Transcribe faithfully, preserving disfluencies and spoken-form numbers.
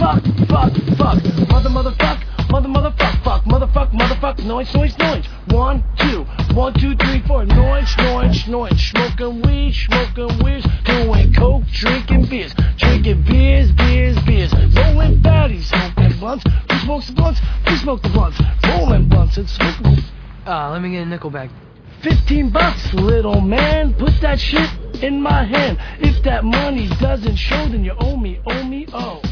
fuck, fuck, fuck. Mother, mother, fuck, mother, mother, fuck, fuck, mother, fuck, mother, fuck, noise, noise, noise. One, two, one, two, three, four. Noise, noise, noise. Smoking weed, smoking weeds. Doing coke, drinking beers. Drinking beers, beers, beers. Rolling fatties, smoking blunts. Who smokes the blunts? Who smokes the blunts? Rolling blunts and smoking. Uh, let me get a nickel back. Fifteen bucks, little man. Put that shit in my hand. If that money doesn't show, then you owe me, owe me, oh.